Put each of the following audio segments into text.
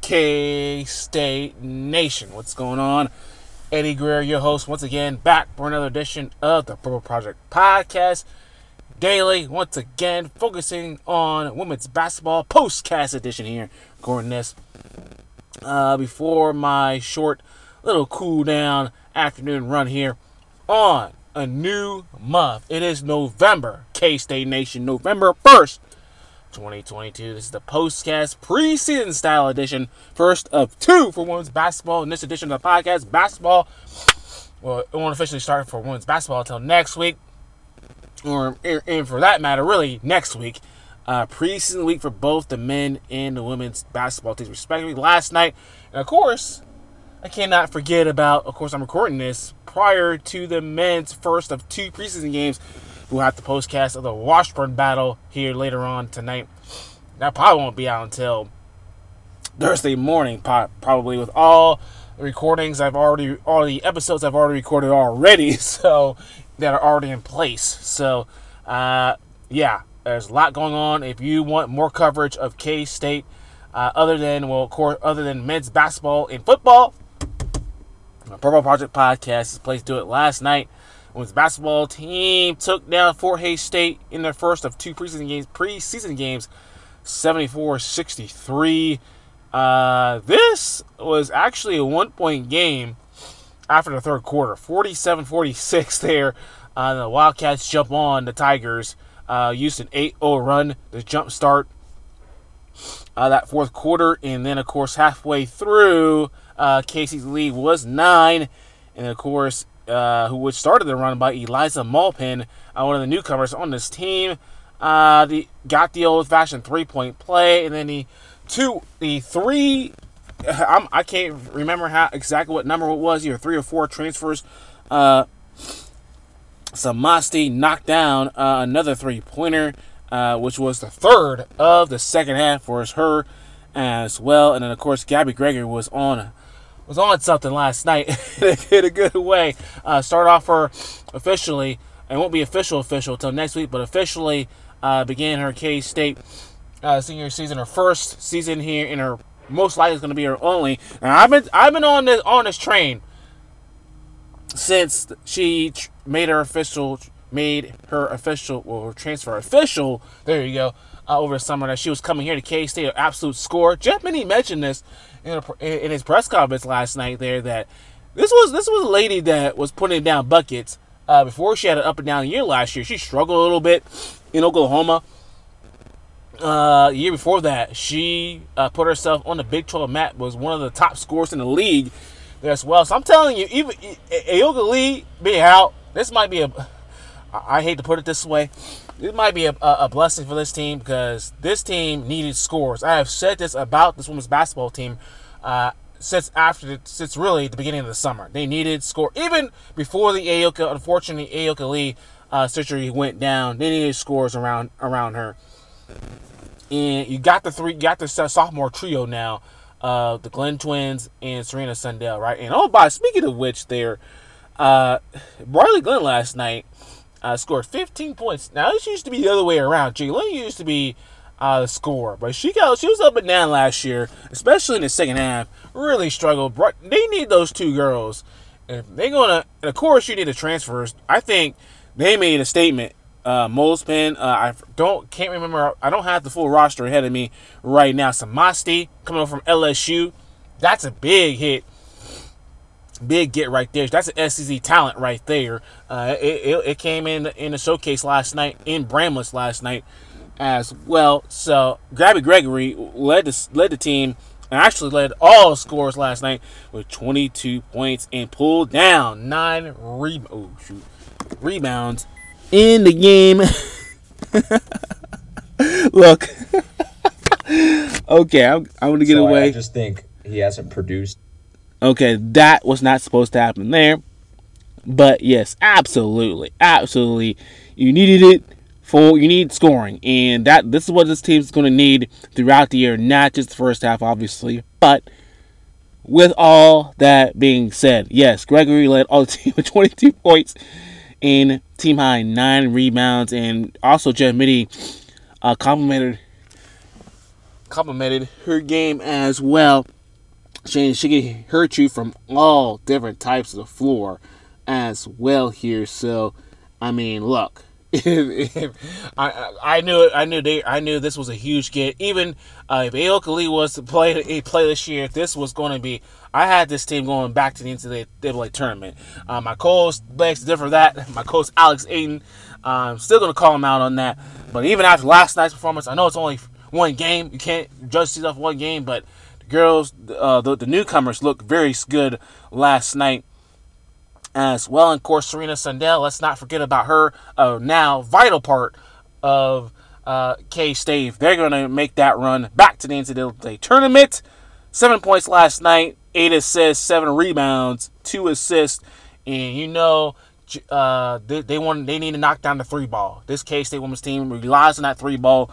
K-State Nation. What's going on? Eddie Greer, your host, once again, back for another edition of the Purple Project Podcast Daily. Once again, focusing on women's basketball, postcast edition here. Recording this before my short little cool down afternoon run here on a new month. It is November, K-State Nation, November 1st. 2022. This is the postcast preseason style edition, first of two for women's basketball. In this edition of the podcast, basketball, well, it won't officially start for women's basketball until next week, or and for that matter, really next week. Preseason week for both the men and the women's basketball teams, respectively. Last night, and of course, I cannot forget about. Of course, I'm recording this prior to the men's first of two preseason games. We'll have the postcast of the Washburn battle here later on tonight. That probably won't be out until Thursday morning, probably, with all the recordings all the episodes I've already recorded already, so that are already in place. So, yeah, there's a lot going on. If you want more coverage of K-State, other than men's basketball and football, the Purple Project Podcast is the place to do it. Last night, women's basketball team took down Fort Hays State in their first of two preseason games, 74-63. This was actually a one-point game after the third quarter, 47-46 there. The Wildcats jump on the Tigers, used an 8-0 run to jumpstart that fourth quarter, and then, of course, halfway through, Casey's lead was 9, and, of course, who started the run by Eliza Malpin, one of the newcomers on this team. Got the old-fashioned three-point play, and then I can't remember exactly what number it was, either 3 or 4 transfers. Samasti knocked down another three-pointer, which was the third of the second half for her as well. And then, of course, Gabby Gregory was on something last night in a good way. Start off her officially, it won't be official until next week, but officially began her K-State senior season, her first season here, and her most likely is going to be her only. And I've been on this train since she made her transfer official. There you go. Over the summer, that she was coming here to K-State, an absolute score. Jeff Minnie mentioned this in his press conference last night there, that this was a lady that was putting down buckets before she had an up and down year last year. She struggled a little bit in Oklahoma. The year before that, she put herself on the Big 12 map, was one of the top scorers in the league there as well. So I'm telling you, even Ayoka Lee being out, this might be I hate to put it this way, it might be a blessing for this team, because this team needed scores. I have said this about this women's basketball team since really the beginning of the summer. They needed score. Even before the unfortunately Ayoka Lee surgery went down, they needed scores around her. And you got the sophomore trio now, the Glenn twins and Serena Sundell, right? And speaking of which, Riley Glenn last night scored 15 points. Now, this used to be the other way around. Jalen used to be the scorer, but she was up and down last year, especially in the second half. Really struggled. They need those two girls. If they're gonna, and of course, you need the transfers. I think they made a statement. Molespin, can't remember. I don't have the full roster ahead of me right now. Samasti coming over from LSU. That's a big hit. Big get right there. That's an SEC talent right there. It came in the showcase last night in Bramlett last night as well. So Gabby Gregory led the team and actually led all scores last night with 22 points and pulled down 9 rebounds in the game. Look, okay, I'm going to get away. I just think he hasn't produced. Okay, that was not supposed to happen there. But yes, absolutely. You needed it you need scoring. And this is what this team's going to need throughout the year, not just the first half, obviously. But with all that being said, yes, Gregory led all the team with 22 points and team high 9 rebounds. And also Jeff Mitty complimented her game as well. She can hurt you from all different types of the floor as well here. So, I mean, look, I knew this was a huge get. Even if Aoka Lee was to play this year, this was going to be. I had this team going back to the NCAA tournament. My co-host begs to differ for that. My co-host Alex Aiden, still going to call him out on that. But even after last night's performance, I know it's only one game. You can't judge these off one game, but the girls, the newcomers, looked very good last night as well. And of course, Serena Sundell, let's not forget about her, now vital part of K-State. They're going to make that run back to the NCAA tournament. 7 points last night, 8 assists, 7 rebounds, 2 assists, and you know they need to knock down the 3-ball. This K-State women's team relies on that 3-ball.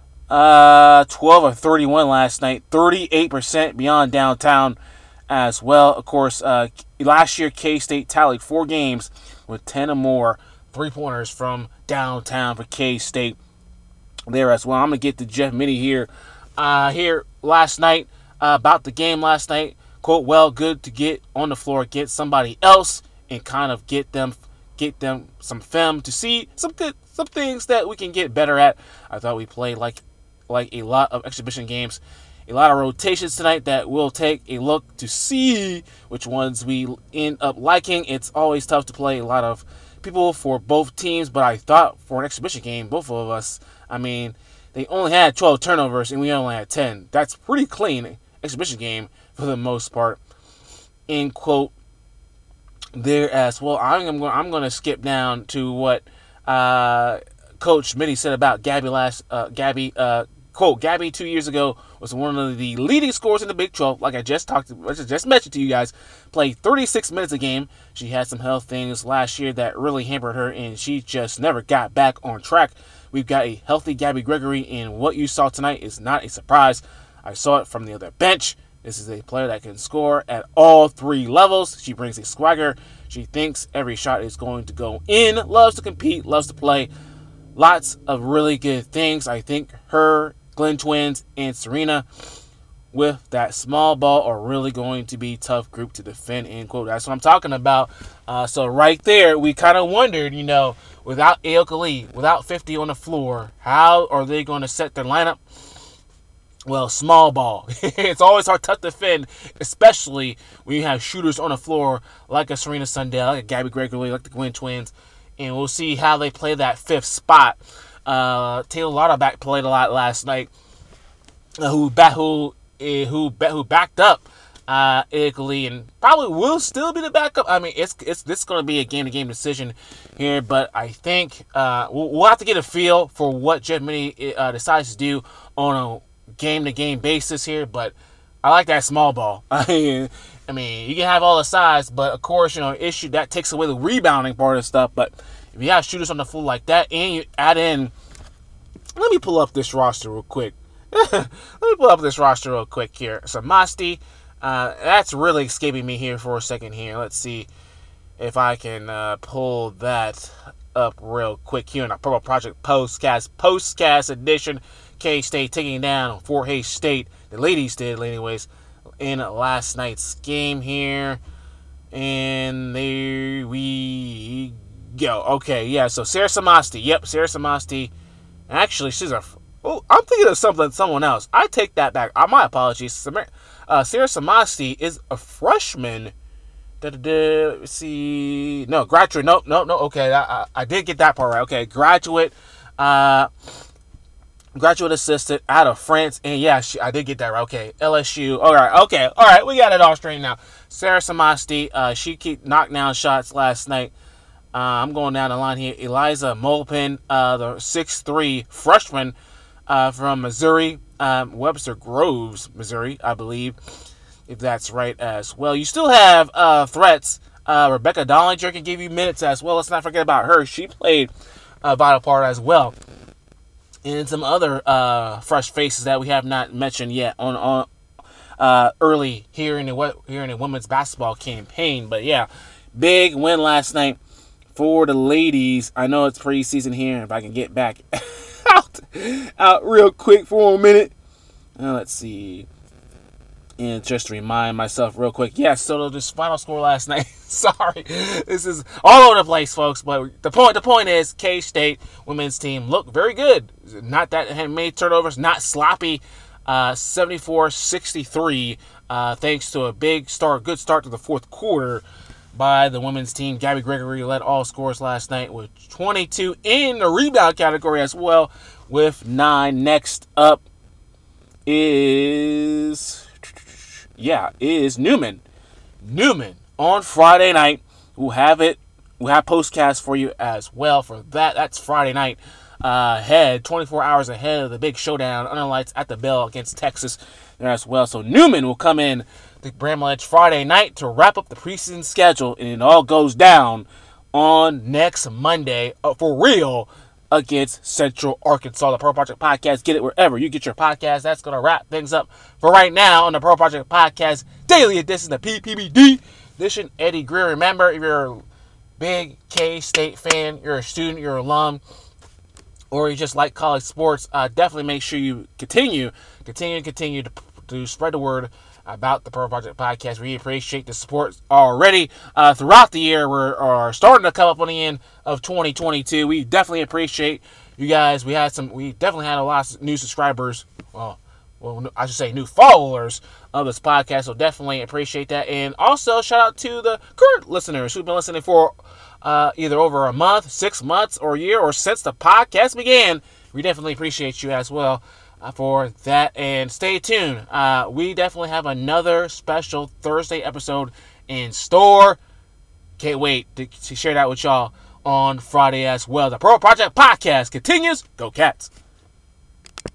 12 of 31 last night, 38% beyond downtown as well. Of course, last year K-State tallied 4 games with 10 or more 3-pointers from downtown for K-State there as well. I'm going to get to Jeff Mittie here. Here last night, about the game last night. Quote, well, good to get on the floor, get somebody else, and kind of get them some film to see some things that we can get better at. I thought we played like a lot of exhibition games, a lot of rotations tonight that we'll take a look to see which ones we end up liking. It's always tough to play a lot of people for both teams, but I thought for an exhibition game, both of us, I mean, they only had 12 turnovers and we only had 10. That's pretty clean exhibition game for the most part. End quote there as well. I'm going to skip down to what Coach Mittie said about Gabby quote, Gabby 2 years ago was one of the leading scorers in the Big 12. Like I just mentioned to you guys, played 36 minutes a game. She had some health things last year that really hampered her, and she just never got back on track. We've got a healthy Gabby Gregory, and what you saw tonight is not a surprise. I saw it from the other bench. This is a player that can score at all 3 levels. She brings a swagger. She thinks every shot is going to go in, loves to compete, loves to play. Lots of really good things. I think her, Glenn Twins, and Serena with that small ball are really going to be a tough group to defend, end quote. That's what I'm talking about. So right there, we kind of wondered, without Aoka Lee, without 50 on the floor, how are they going to set their lineup? Well, small ball. It's always hard to defend, especially when you have shooters on the floor like a Serena Sundell, like a Gabby Gregory, like the Gwen Twins. And we'll see how they play that 5th spot. Taylor Lauterbach played a lot last night. Who backed up Italy and probably will still be the backup. I mean, it's going to be a game-to-game decision here, but I think we'll have to get a feel for what Jeff Mittie decides to do on a game-to-game basis here. But I like that small ball. I mean, you can have all the size, but of course, issue that takes away the rebounding part of stuff. But if you have shooters on the floor like that, and you add in, let me pull up this roster real quick. Let me pull up this roster real quick here. Samasti, that's really escaping me here for a second here. Let's see if I can pull that up real quick here in a Purple Project postcast edition. K-State taking down Fort Hays State. The ladies did, anyways, in last night's game here. And there we go. Okay, yeah, so Sarah Samasti. Yep, Sarah Samasti. Actually, she's I'm thinking of someone else. I take that back. My apologies. Sarah Samasti is a freshman. Let's see. No, graduate. No. Okay, I did get that part right. Okay, graduate assistant out of France. And yeah, I did get that right. Okay, LSU. All right. We got it all straight now. Sarah Samasti, she knocked down shots last night. I'm going down the line here. Eliza Molpin, the 6'3" freshman from Missouri, Webster Groves, Missouri, I believe, if that's right as well. You still have threats. Rebecca Dollinger can give you minutes as well. Let's not forget about her. She played a vital part as well. And some other fresh faces that we have not mentioned yet on early here in the women's basketball campaign. But yeah, big win last night for the ladies. I know it's preseason here. If I can get back out real quick for a minute. Let's see. And just to remind myself real quick, yes, so this final score last night. Sorry, this is all over the place, folks. But the point is, K-State women's team looked very good. Not that had made turnovers, not sloppy. 74-63, thanks to a good start to the fourth quarter by the women's team. Gabby Gregory led all scores last night with 22 in the rebound category as well, with 9. Next up is Newman. Newman on Friday night. We'll have postcast for you as well for that. That's Friday night. 24 hours ahead of the big showdown under lights at the Bell against Texas there as well. So Newman will come in to Bramlett Edge Friday night to wrap up the preseason schedule, and it all goes down on next Monday for real against Central Arkansas. The Pro Project Podcast, get it wherever you get your podcast. That's going to wrap things up for right now on the Pro Project Podcast Daily Edition, the PPBD edition. Eddie Greer. Remember, if you're a big K-State fan, you're a student, you're an alum, or you just like college sports, definitely make sure you continue to spread the word about the Pro Project Podcast. We appreciate the support already throughout the year. We're starting to come up on the end of 2022. We definitely appreciate you guys. We definitely had a lot of new subscribers. Well, I should say new followers of this podcast. So definitely appreciate that. And also shout out to the current listeners who've been listening for either over a month, 6 months, or a year, or since the podcast began. We definitely appreciate you as well for that. And stay tuned. We definitely have another special Thursday episode in store. Can't wait to share that with y'all on Friday as well. The Pro Project Podcast continues. Go Cats.